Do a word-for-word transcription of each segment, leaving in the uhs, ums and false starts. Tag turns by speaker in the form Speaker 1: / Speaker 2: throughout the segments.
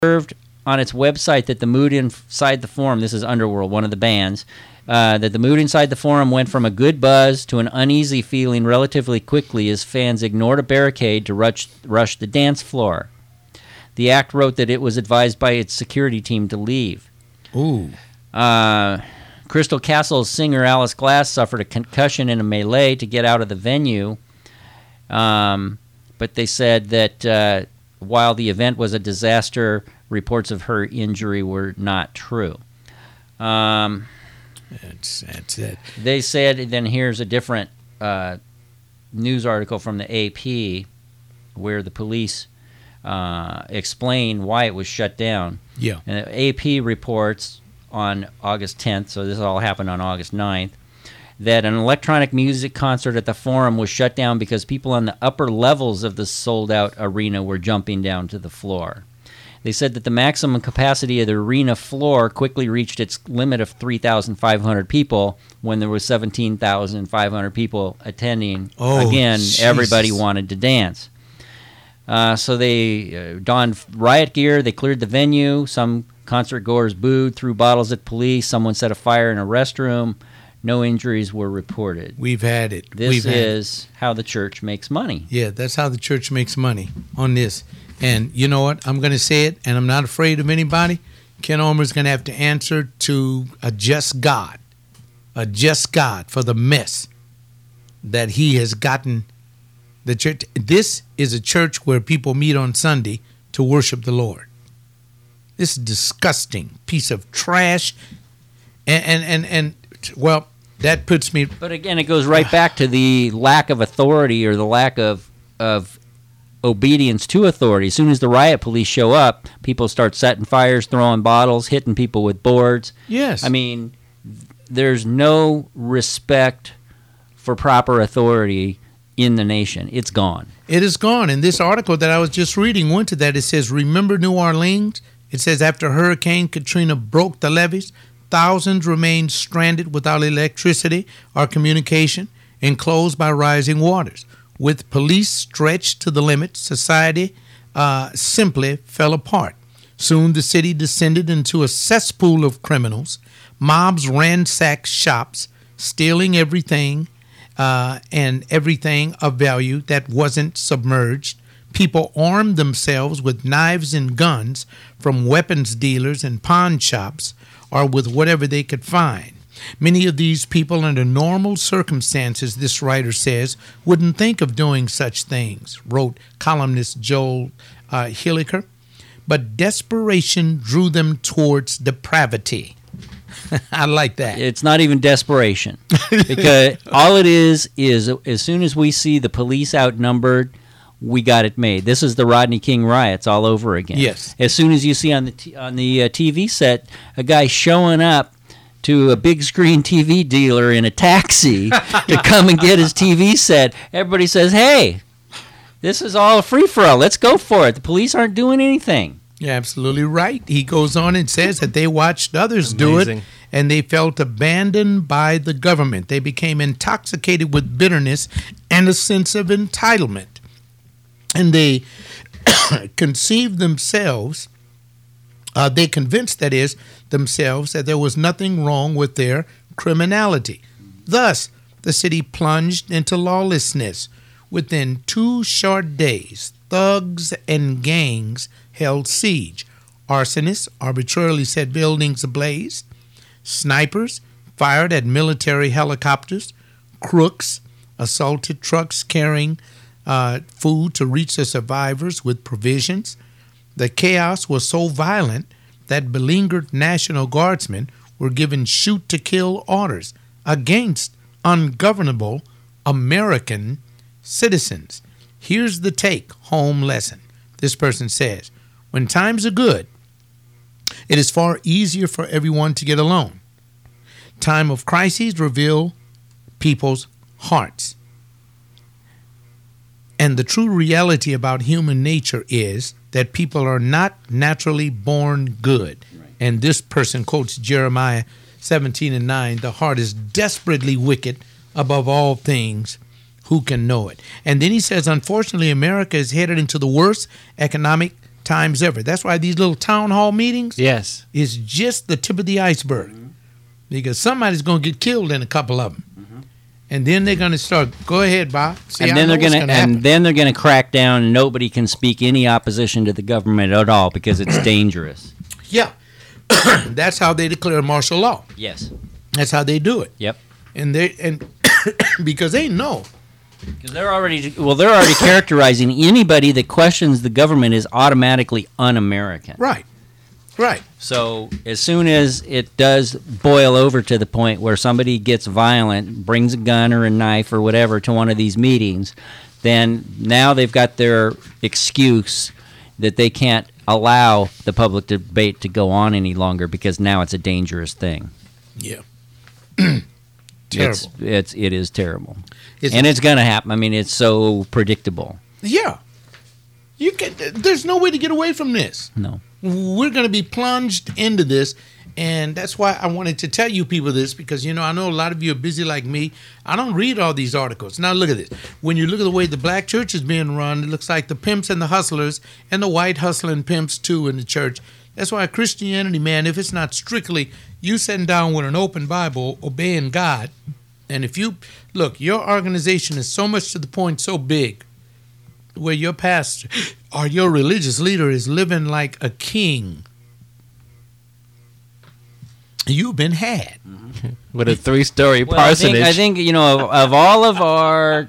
Speaker 1: observed on its website that the mood inside the forum, this is Underworld, one of the bands, uh, that the mood inside the forum went from a good buzz to an uneasy feeling relatively quickly as fans ignored a barricade to rush, rush the dance floor. The act wrote that it was advised by its security team to leave.
Speaker 2: Ooh.
Speaker 1: Uh, Crystal Castle's singer Alice Glass suffered a concussion in a melee to get out of the venue. Um, but they said that uh, while the event was a disaster, reports of her injury were not true. Um,
Speaker 2: that's, that's it.
Speaker 1: They said, then here's a different uh, news article from the A P where the police uh, explain why it was shut down.
Speaker 2: Yeah.
Speaker 1: And the A P reports on August tenth, so this all happened on August ninth, that an electronic music concert at the Forum was shut down because people on the upper levels of the sold-out arena were jumping down to the floor. They said that the maximum capacity of the arena floor quickly reached its limit of three thousand five hundred people when there was seventeen thousand five hundred people attending.
Speaker 2: Oh,
Speaker 1: Again,
Speaker 2: Jesus.
Speaker 1: Everybody wanted to dance. Uh, so they uh, donned riot gear. They cleared the venue. Some concert goers booed, threw bottles at police. Someone set a fire in a restroom. No injuries were reported.
Speaker 2: We've had it.
Speaker 1: This
Speaker 2: We've
Speaker 1: is how the church makes money.
Speaker 2: Yeah, that's how the church makes money on this. And you know what? I'm going to say it, and I'm not afraid of anybody. Ken Omer's going to have to answer to a just God, a just God for the mess that he has gotten the church. This is a church where people meet on Sunday to worship the Lord. This disgusting piece of trash. And, and, and, and well, that puts me...
Speaker 1: But again, it goes right back to the lack of authority or the lack of of obedience to authority. As soon as the riot police show up, people start setting fires, throwing bottles, hitting people with boards.
Speaker 2: Yes.
Speaker 1: I mean, there's no respect for proper authority in the nation. It's gone.
Speaker 2: It is gone. And this article that I was just reading went to that. It says, remember New Orleans? It says after Hurricane Katrina broke the levees, thousands remained stranded without electricity or communication, enclosed by rising waters. With police stretched to the limit, society uh, simply fell apart. Soon the city descended into a cesspool of criminals. Mobs ransacked shops, stealing everything uh, and everything of value that wasn't submerged. People armed themselves with knives and guns from weapons dealers and pawn shops or with whatever they could find. Many of these people, under normal circumstances, this writer says, wouldn't think of doing such things, wrote columnist Joel uh, Hilliker. But desperation drew them towards depravity. I like that.
Speaker 1: It's not even desperation. Because all it is, is as soon as we see the police outnumbered, we got it made. This is the Rodney King riots all over again.
Speaker 2: Yes.
Speaker 1: As soon as you see on the t- on the uh, T V set a guy showing up to a big screen T V dealer in a taxi to come and get his T V set, everybody says, hey, this is all a free-for-all. Let's go for it. The police aren't doing anything.
Speaker 2: You're absolutely right. He goes on and says that they watched others do
Speaker 3: Amazing.
Speaker 2: it, and they felt abandoned by the government. They became intoxicated with bitterness and a sense of entitlement. And they conceived themselves, uh, they convinced, that is, themselves that there was nothing wrong with their criminality. Thus, the city plunged into lawlessness. Within two short days, thugs and gangs held siege. Arsonists arbitrarily set buildings ablaze. Snipers fired at military helicopters. Crooks assaulted trucks carrying uh, food to reach the survivors with provisions. The chaos was so violent that beleaguered National Guardsmen were given shoot-to-kill orders against ungovernable American citizens. Here's the take-home lesson. This person says, when times are good, it is far easier for everyone to get along. Time of crises reveal people's hearts. And the true reality about human nature is that people are not naturally born good. Right. And this person quotes Jeremiah seventeen and nine, the heart is desperately wicked above all things. Who can know it? And then he says, unfortunately, America is headed into the worst economic times ever. That's why these little town hall meetings
Speaker 3: Yes.
Speaker 2: is just the tip of the iceberg. Because somebody's going to get killed in a couple of them. And then they're going to start, go ahead, Bob. See,
Speaker 1: and
Speaker 2: I
Speaker 1: then
Speaker 2: know
Speaker 1: they're
Speaker 2: what's
Speaker 1: going to
Speaker 2: gonna happen.
Speaker 1: and then they're going to crack down and nobody can speak any opposition to the government at all because it's dangerous.
Speaker 2: Yeah. That's how they declare martial law.
Speaker 1: Yes.
Speaker 2: That's how they do it.
Speaker 1: Yep.
Speaker 2: And they and because they know.
Speaker 1: Because they're already well, they're already characterizing anybody that questions the government is automatically un-American.
Speaker 2: Right. Right.
Speaker 1: So as soon as it does boil over to the point where somebody gets violent, brings a gun or a knife or whatever to one of these meetings, then now they've got their excuse that they can't allow the public debate to go on any longer because now it's a dangerous thing.
Speaker 2: Yeah.
Speaker 1: It's,
Speaker 2: Terrible.
Speaker 1: it's it is terrible,
Speaker 2: It's-
Speaker 1: and it's gonna happen. I mean, it's so predictable.
Speaker 2: Yeah. You can there's no way to get away from this.
Speaker 1: No.
Speaker 2: We're going to be plunged into this, and that's why I wanted to tell you people this, because you know I know a lot of you are busy like me. I don't read all these articles. Now look at this. When you look at the way the black church is being run, it looks like the pimps and the hustlers and the white hustling pimps too in the church. That's why Christianity, man, if it's not strictly you sitting down with an open Bible, obeying God, and if you look, your organization is so much to the point, so big, where your pastor or your religious leader is living like a king, you've been had.
Speaker 3: With a three-story
Speaker 1: Well, I think,
Speaker 3: parsonage.
Speaker 1: I think you know of, of all of our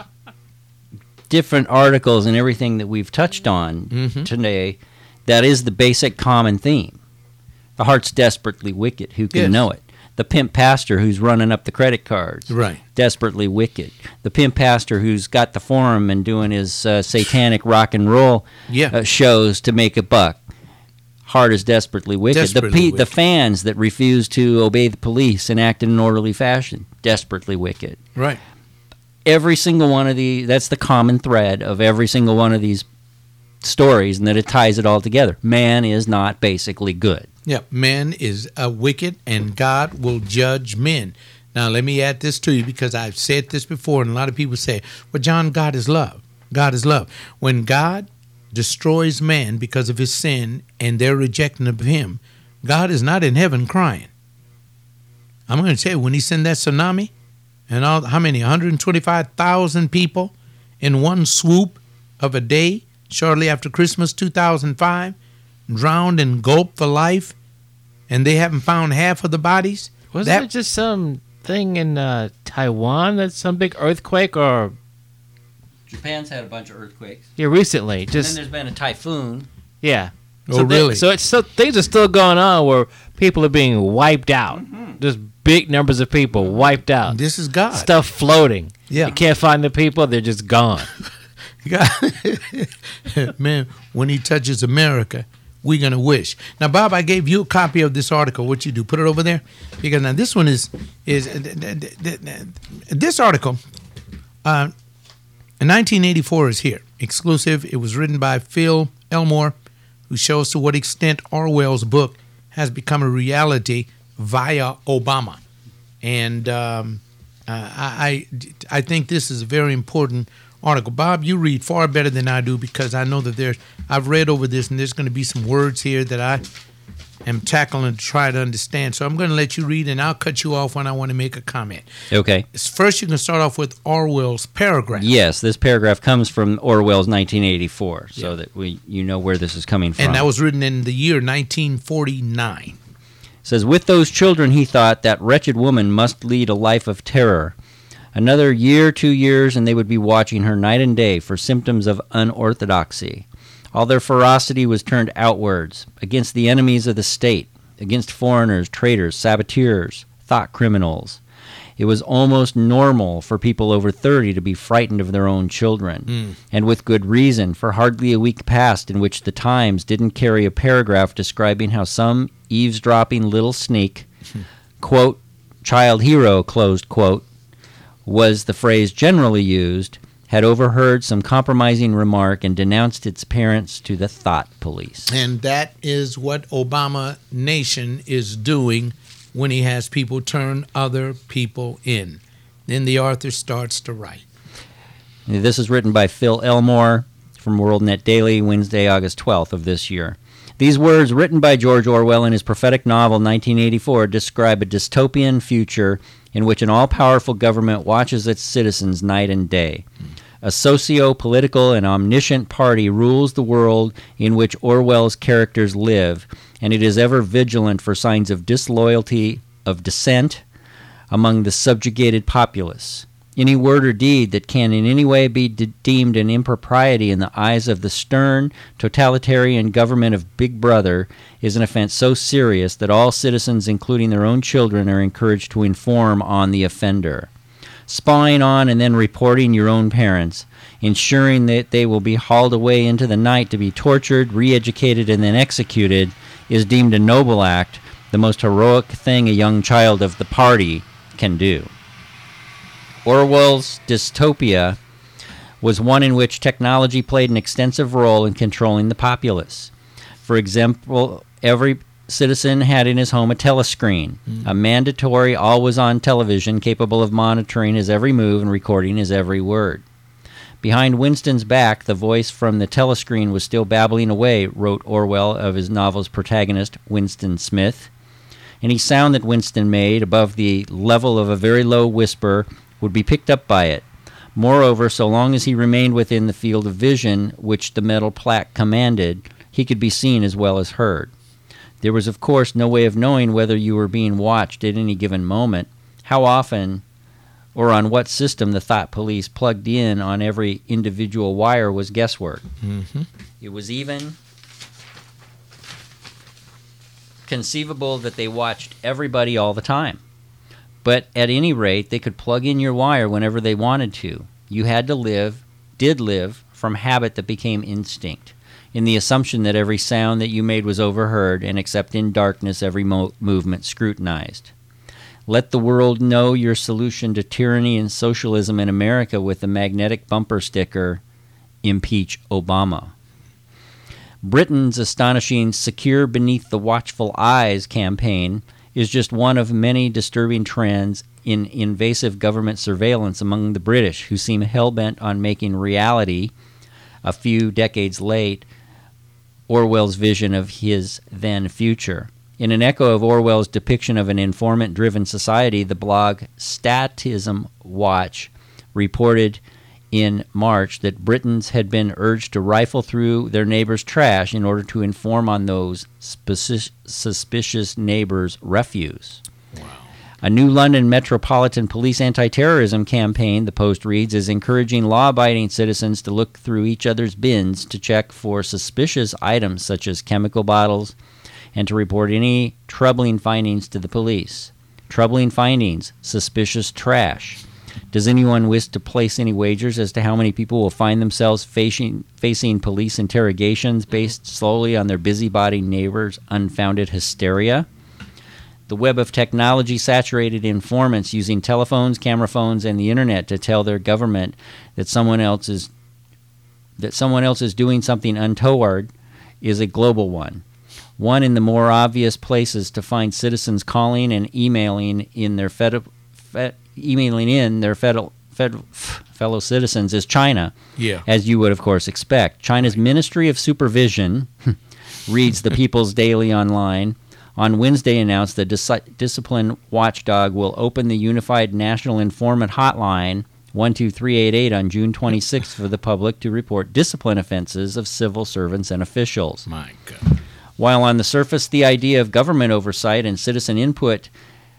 Speaker 1: different articles and everything that we've touched on
Speaker 2: Mhm.
Speaker 1: today, that is the basic common theme. The heart's desperately wicked. Who can
Speaker 2: Yes.
Speaker 1: know it? The pimp pastor who's running up the credit cards.
Speaker 2: Right.
Speaker 1: Desperately wicked. The pimp pastor who's got the forum and doing his uh, satanic rock and roll
Speaker 2: Yeah.
Speaker 1: uh, shows to make a buck. Heart is desperately wicked.
Speaker 2: Desperately
Speaker 1: the pe-
Speaker 2: wicked.
Speaker 1: the fans that refuse to obey the police and act in an orderly fashion. Desperately wicked.
Speaker 2: Right.
Speaker 1: Every single one of the that's the common thread of every single one of these stories, and that it ties it all together. Man is not basically good.
Speaker 2: Yeah. Man is a wicked, and God will judge men. Now, let me add this to you, because I've said this before, and a lot of people say, well, John, God is love. God is love. When God destroys man because of his sin and their rejection of him, God is not in heaven crying. I'm going to tell you, when he sent that tsunami, and all how many, one hundred twenty-five thousand people in one swoop of a day, shortly after Christmas two thousand five, drowned and gulped for life, and they haven't found half of the bodies.
Speaker 3: Wasn't
Speaker 2: that-
Speaker 3: it just some thing in uh, Taiwan that's some big earthquake or
Speaker 1: Japan's had a bunch of earthquakes.
Speaker 3: yeah recently?
Speaker 1: And
Speaker 3: Just
Speaker 1: then there's been a typhoon.
Speaker 3: yeah.
Speaker 2: Oh,
Speaker 3: So they-
Speaker 2: really?
Speaker 3: so it's so things are still going on where people are being wiped out. Just big numbers of people wiped out.
Speaker 2: This is God.
Speaker 3: Stuff floating.
Speaker 2: Yeah.
Speaker 3: You can't find the people; they're just gone.
Speaker 2: God. Man, when he touches America, we're going to wish. Now, Bob, I gave you a copy of this article. What you do, put it over there? Because now this one is, is this article, uh, in nineteen eighty-four is here, exclusive. It was written by Phil Elmore, who shows to what extent Orwell's book has become a reality via Obama. And um, uh, I, I I think this is a very important article. Bob, you read far better than I do, because I know that there's, I've read over this, and there's going to be some words here that I am tackling to try to understand. So I'm going to let you read, and I'll cut you off when I want to make a comment.
Speaker 1: Okay.
Speaker 2: First, you can start off with Orwell's paragraph.
Speaker 1: Yes, this paragraph comes from Orwell's nineteen eighty-four, so that we you know where this is coming from.
Speaker 2: And that was written in the year nineteen forty-nine.
Speaker 1: It says, with those children, he thought, that wretched woman must lead a life of terror. Another year, two years, and they would be watching her night and day for symptoms of unorthodoxy. All their ferocity was turned outwards, against the enemies of the state, against foreigners, traitors, saboteurs, thought criminals. It was almost normal for people over thirty to be frightened of their own children,
Speaker 2: Mm.
Speaker 1: and with good reason, for hardly a week passed in which the Times didn't carry a paragraph describing how some eavesdropping little sneak, quote, child hero, closed quote, was the phrase generally used, had overheard some compromising remark and denounced its parents to the thought police.
Speaker 2: And that is what Obama Nation is doing when he has people turn other people in. Then the author starts to write.
Speaker 1: This is written by Phil Elmore from WorldNet Daily, Wednesday, August twelfth of this year. These words, written by George Orwell in his prophetic novel nineteen eighty-four, describe a dystopian future in which an all-powerful government watches its citizens night and day. A socio-political and omniscient party rules the world in which Orwell's characters live, and it is ever vigilant for signs of disloyalty, of dissent among the subjugated populace. Any word or deed that can in any way be de- deemed an impropriety in the eyes of the stern, totalitarian government of Big Brother is an offense so serious that all citizens, including their own children, are encouraged to inform on the offender. Spying on and then reporting your own parents, ensuring that they will be hauled away into the night to be tortured, re-educated, and then executed is deemed a noble act, the most heroic thing a young child of the party can do. Orwell's dystopia was one in which technology played an extensive role in controlling the populace. For example, every citizen had in his home a telescreen, mm. a mandatory always-on television capable of monitoring his every move and recording his every word. Behind Winston's back, the voice from the telescreen was still babbling away, wrote Orwell of his novel's protagonist, Winston Smith. Any sound that Winston made above the level of a very low whisper would be picked up by it. Moreover, so long as he remained within the field of vision which the metal plaque commanded, he could be seen as well as heard. There was, of course, no way of knowing whether you were being watched at any given moment, how often, or on what system the thought police plugged in on every individual wire was guesswork.
Speaker 2: Mm-hmm.
Speaker 1: It was even conceivable that they watched everybody all the time. But at any rate, they could plug in your wire whenever they wanted to. You had to live, did live, from habit that became instinct, in the assumption that every sound that you made was overheard, and except in darkness, every mo- movement scrutinized. Let the world know your solution to tyranny and socialism in America with the magnetic bumper sticker, Impeach Obama. Britain's astonishing Secure Beneath the Watchful Eyes campaign is just one of many disturbing trends in invasive government surveillance among the British, who seem hell-bent on making reality, a few decades late, Orwell's vision of his then future. In an echo of Orwell's depiction of an informant-driven society, the blog Statism Watch reported in March that Britons had been urged to rifle through their neighbors' trash in order to inform on those speci- suspicious neighbors' refuse.
Speaker 2: Wow.
Speaker 1: A new London Metropolitan Police anti-terrorism campaign, the Post reads, is encouraging law-abiding citizens to look through each other's bins to check for suspicious items such as chemical bottles and to report any troubling findings to the police. Troubling findings, suspicious trash. Does anyone wish to place any wagers as to how many people will find themselves facing, facing police interrogations based solely on their busybody neighbors' unfounded hysteria? The web of technology saturated informants using telephones, camera phones, and the internet to tell their government that someone else is that someone else is doing something untoward is a global one. One in the more obvious places to find citizens calling and emailing in their fed, fed, emailing in their federal, fed, fellow citizens is China.
Speaker 2: Yeah.
Speaker 1: As you would, of course, expect. China's Ministry of Supervision, reads the People's Daily Online, on Wednesday announced the Dis- Discipline Watchdog will open the Unified National Informant Hotline one two three eight eight on June twenty-sixth for the public to report discipline offenses of civil servants and officials.
Speaker 2: My God.
Speaker 1: While on the surface the idea of government oversight and citizen input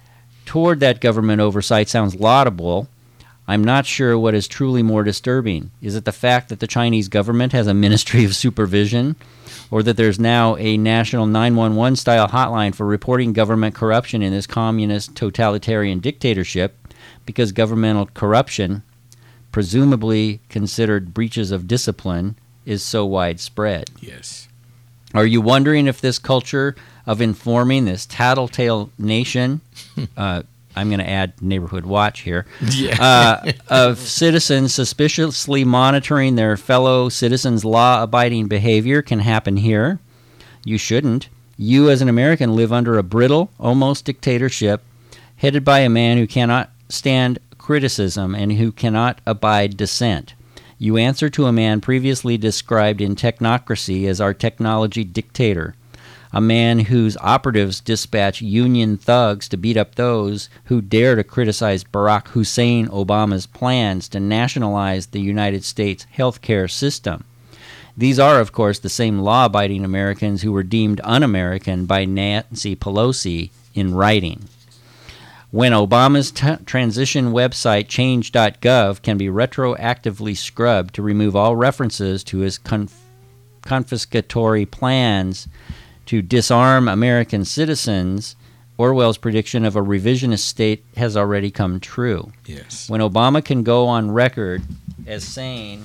Speaker 1: toward that government oversight sounds laudable, I'm not sure what is truly more disturbing. Is it the fact that the Chinese government has a Ministry of Supervision, or that there's now a national nine one one style hotline for reporting government corruption in this communist totalitarian dictatorship, because governmental corruption, presumably considered breaches of discipline, is so widespread?
Speaker 2: Yes.
Speaker 1: Are you wondering if this culture of informing, this tattletale nation, uh, I'm going to add Neighborhood Watch here,
Speaker 2: Yeah.
Speaker 1: uh, of citizens suspiciously monitoring their fellow citizens' law-abiding behavior can happen here? You shouldn't. You, as an American, live under a brittle, almost dictatorship, headed by a man who cannot stand criticism and who cannot abide dissent. You answer to a man previously described in Technocracy as our technology dictator, a man whose operatives dispatch union thugs to beat up those who dare to criticize Barack Hussein Obama's plans to nationalize the United States healthcare system. These are, of course, the same law-abiding Americans who were deemed un-American by Nancy Pelosi in writing. When Obama's t- transition website change dot gov can be retroactively scrubbed to remove all references to his conf- confiscatory plans to disarm American citizens, Orwell's prediction of a revisionist state has already come true.
Speaker 2: Yes.
Speaker 1: When Obama can go on record as saying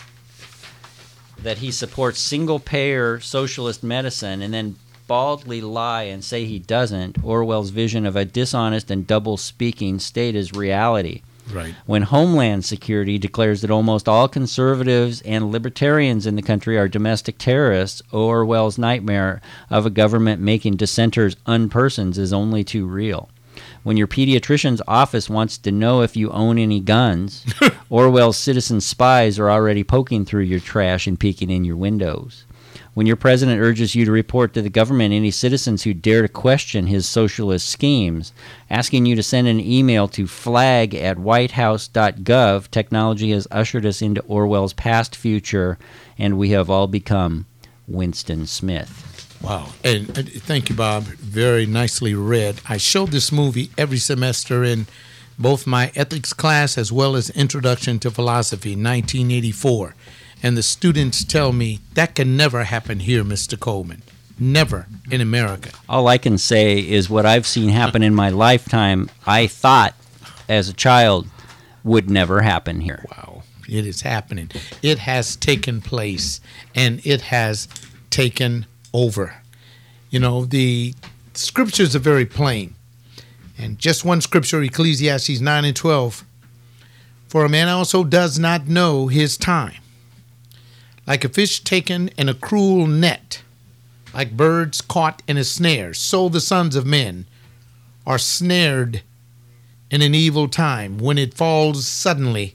Speaker 1: that he supports single-payer socialist medicine and then baldly lie and say he doesn't, Orwell's vision of a dishonest and double-speaking state is reality.
Speaker 2: Right.
Speaker 1: When Homeland Security declares that almost all conservatives and libertarians in the country are domestic terrorists, Orwell's nightmare of a government making dissenters unpersons is only too real. When your pediatrician's office wants to know if you own any guns, Orwell's citizen spies are already poking through your trash and peeking in your windows. When your president urges you to report to the government any citizens who dare to question his socialist schemes, asking you to send an email to flag at whitehouse dot gov, technology has ushered us into Orwell's past future, and we have all become Winston Smith.
Speaker 2: Wow. And uh, thank you, Bob. Very nicely read. I show this movie every semester in both my ethics class as well as Introduction to Philosophy, nineteen eighty-four. And the students tell me, that can never happen here, Mister Coleman. Never in America.
Speaker 1: All I can say is what I've seen happen in my lifetime, I thought as a child would never happen here.
Speaker 2: Wow. It is happening. It has taken place, and it has taken over. You know, the scriptures are very plain. And just one scripture, Ecclesiastes nine and twelve. For a man also does not know his time. Like a fish taken in a cruel net, like birds caught in a snare, so the sons of men are snared in an evil time when it falls suddenly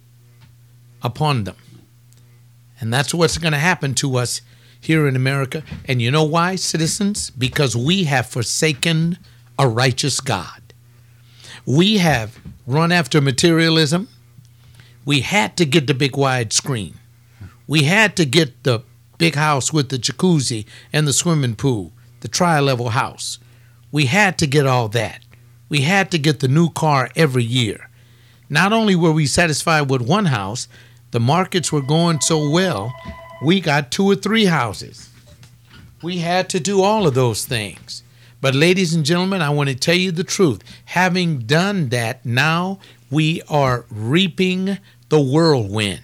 Speaker 2: upon them. And that's what's going to happen to us here in America. And you know why, citizens? Because we have forsaken a righteous God. We have run after materialism. We had to get the big wide screen. We had to get the big house with the jacuzzi and the swimming pool, the tri-level house. We had to get all that. We had to get the new car every year. Not only were we satisfied with one house, the markets were going so well, we got two or three houses. We had to do all of those things. But ladies and gentlemen, I want to tell you the truth. Having done that, now we are reaping the whirlwind.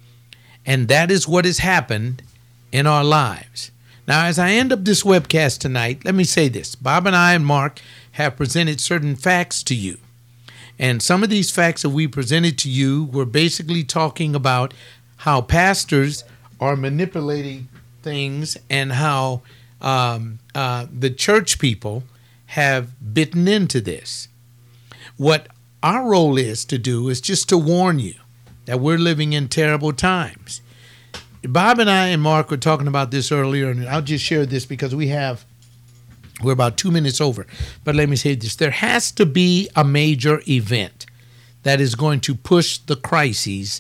Speaker 2: And that is what has happened in our lives. Now, as I end up this webcast tonight, let me say this. Bob and I and Mark have presented certain facts to you. And some of these facts that we presented to you were basically talking about how pastors are manipulating things and how um, uh, the church people have bitten into this. What our role is to do is just to warn you that we're living in terrible times. Bob and I and Mark were talking about this earlier, and I'll just share this because we have, we're about two minutes over. But let me say this. There has to be a major event that is going to push the crises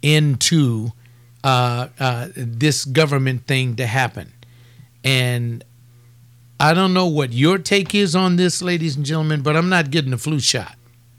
Speaker 2: into uh, uh, this government thing to happen. And I don't know what your take is on this, ladies and gentlemen, but I'm not getting the flu shot.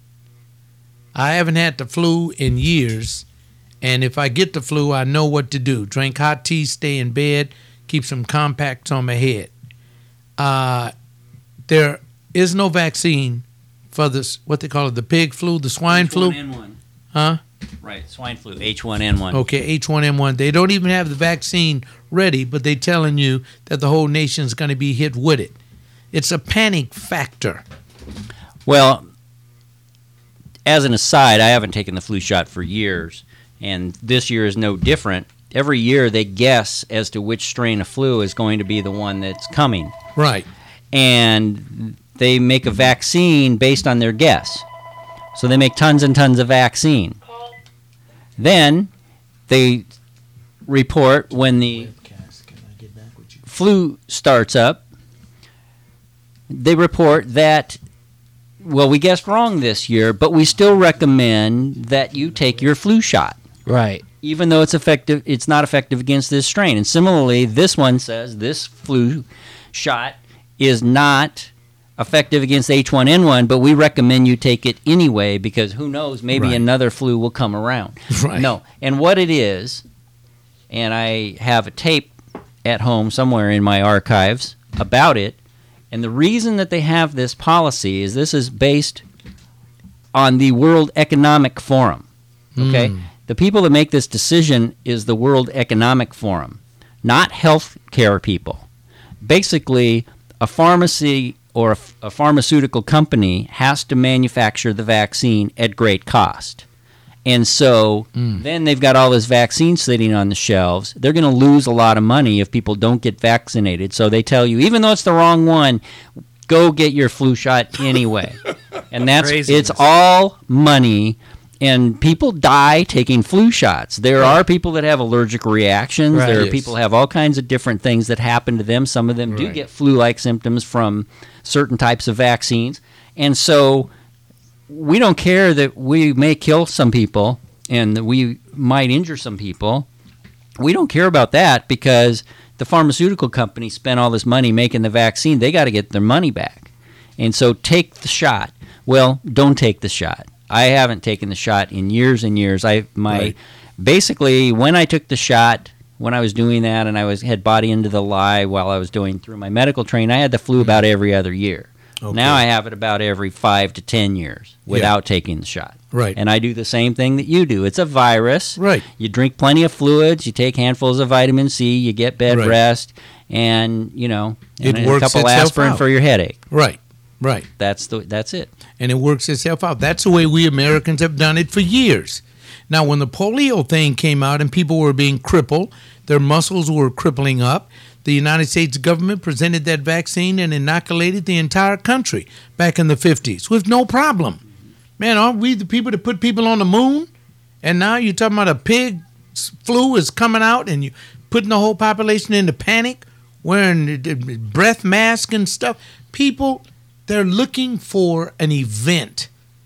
Speaker 2: I haven't had the flu in years, and if I get the flu, I know what to do. Drink hot tea, stay in bed, keep some compacts on my head. Uh, there is no vaccine for this, what they call it, the pig flu, the swine flu.
Speaker 1: H one N one.
Speaker 2: Huh?
Speaker 1: Right, swine flu, H one N one.
Speaker 2: Okay, H one N one. They don't even have the vaccine ready, but they're telling you that the whole nation's going to be hit with it. It's a panic factor.
Speaker 1: Well, as an aside, I haven't taken the flu shot for years, and this year is no different. Every year they guess as to which strain of flu is going to be the one that's coming.
Speaker 2: Right.
Speaker 1: And they make a vaccine based on their guess. So they make tons and tons of vaccine. Then they report when the flu starts up. They report that, well, we guessed wrong this year, but we still recommend that you take your flu shot.
Speaker 3: Right.
Speaker 1: Even though it's effective, it's not effective against this strain. And similarly, this one says this flu shot is not effective against H one N one, but we recommend you take it anyway because who knows, maybe
Speaker 2: Right.
Speaker 1: another flu will come around.
Speaker 2: Right.
Speaker 1: No. And what it is, and I have a tape at home somewhere in my archives about it, and the reason that they have this policy is this is based on the World Economic Forum. Okay?
Speaker 2: Mm.
Speaker 1: The people that make this decision is the World Economic Forum, not health care people. Basically, a pharmacy or a, a pharmaceutical company has to manufacture the vaccine at great cost. And so
Speaker 2: Mm.
Speaker 1: then they've got all this vaccine sitting on the shelves. They're going to lose a lot of money if people don't get vaccinated. So they tell you, even though it's the wrong one, go get your flu shot anyway. And that's
Speaker 3: Craziness.
Speaker 1: it's all money. And people die taking flu shots. There are people that have allergic reactions.
Speaker 3: Right.
Speaker 1: There are
Speaker 2: Yes.
Speaker 1: people that have all kinds of different things that happen to them. Some of them do
Speaker 2: Right.
Speaker 1: get flu-like symptoms from certain types of vaccines. And so we don't care that we may kill some people and that we might injure some people. We don't care about that because the pharmaceutical company spent all this money making the vaccine. They got to get their money back. And so take the shot. Well, don't take the shot. I haven't taken the shot in years and years. I my
Speaker 2: Right.
Speaker 1: basically when I took the shot, when I was doing that and I was had bought into the lie while I was doing through my medical training, I had the flu about every other year.
Speaker 2: Okay.
Speaker 1: Now I have it about every five to ten years without taking the shot.
Speaker 2: Right.
Speaker 1: And I do the same thing that you do. It's a virus.
Speaker 2: Right.
Speaker 1: You drink plenty of fluids. You take handfuls of vitamin C. You get bed
Speaker 2: Right.
Speaker 1: rest, and you know,
Speaker 2: It
Speaker 1: and
Speaker 2: works
Speaker 1: a couple
Speaker 2: itself
Speaker 1: aspirin
Speaker 2: out.
Speaker 1: for your headache.
Speaker 2: Right. Right.
Speaker 1: That's the that's it.
Speaker 2: And it works itself out. That's the way we Americans have done it for years. Now, when the polio thing came out and people were being crippled, their muscles were crippling up, the United States government presented that vaccine and inoculated the entire country back in the fifties with no problem. Man, aren't we the people that put people on the moon? And now you're talking about a pig flu is coming out and you putting the whole population into panic, wearing the- the breath mask and stuff. People, they're looking for an event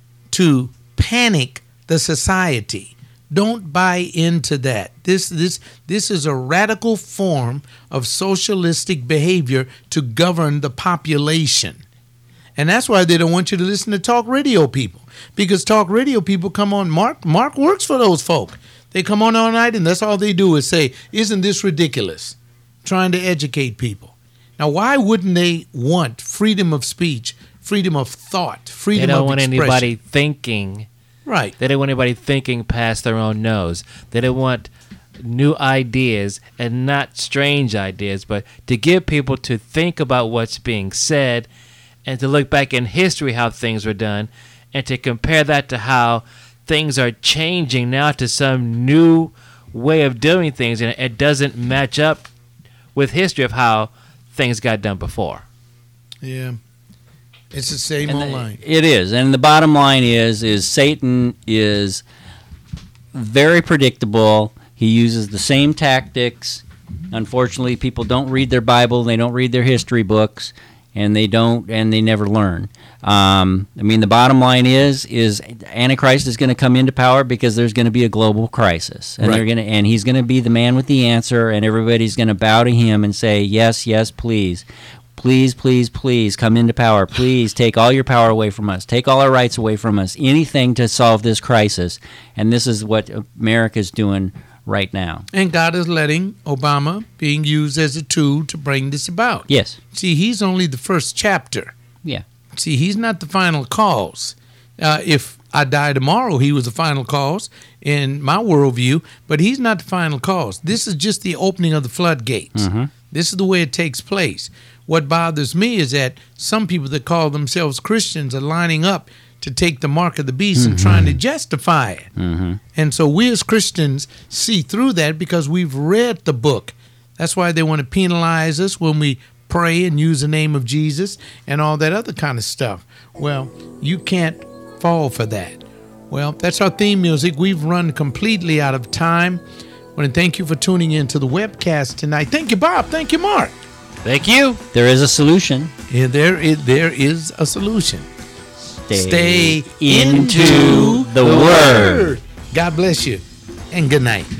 Speaker 2: to panic the society. Don't buy into that. This this this is a radical form of socialistic behavior to govern the population. And that's why they don't want you to listen to talk radio people. Because talk radio people come on, Mark Mark works for those folk. They come on all night and that's all they do is say, isn't this ridiculous? Trying to educate people. Now, why wouldn't they want freedom of speech, freedom of thought,
Speaker 3: They
Speaker 2: freedom
Speaker 3: don't
Speaker 2: of
Speaker 3: want
Speaker 2: expression?
Speaker 3: anybody thinking.
Speaker 2: Right.
Speaker 3: They don't want anybody thinking past their own nose. They don't want new ideas and not strange ideas, but to get people to think about what's being said and to look back in history how things were done and to compare that to how things are changing now to some new way of doing things, and it doesn't match up with history of how things got done before.
Speaker 2: Yeah. It's the same
Speaker 1: And
Speaker 2: old
Speaker 1: the-
Speaker 2: line.
Speaker 1: It is, and the bottom line is, is Satan is very predictable. He uses the same tactics. Unfortunately, people don't read their Bible, they don't read their history books, and they don't, and they never learn. Um, I mean, the bottom line is, is Antichrist is going to come into power because there's going to be a global crisis, and
Speaker 2: Right.
Speaker 1: they're going to, and he's going to be the man with the answer, and everybody's going to bow to him and say, yes, yes, please. Please, please, please come into power. Please take all your power away from us. Take all our rights away from us. Anything to solve this crisis. And this is what America's doing right now.
Speaker 2: And God is letting Obama being used as a tool to bring this about.
Speaker 1: Yes.
Speaker 2: See, he's only the first chapter.
Speaker 1: Yeah.
Speaker 2: See, he's not the final cause. Uh, if I die tomorrow, he was the final cause in my worldview, but he's not the final cause. This is just the opening of the floodgates.
Speaker 1: Mhm.
Speaker 2: This is the way it takes place. What bothers me is that some people that call themselves Christians are lining up to take the mark of the beast and trying to justify it.
Speaker 1: Mm-hmm.
Speaker 2: And so we as Christians see through that because we've read the book. That's why they want to penalize us when we pray and use the name of Jesus and all that other kind of stuff. Well, you can't fall for that. Well, that's our theme music. We've run completely out of time. I want to thank you for tuning in to the webcast tonight. Thank you, Bob. Thank you, Mark.
Speaker 3: Thank you.
Speaker 1: There is a solution.
Speaker 2: Yeah, there is, there is a solution.
Speaker 1: Stay,
Speaker 2: Stay
Speaker 1: into the Word.
Speaker 2: God bless you, and good night.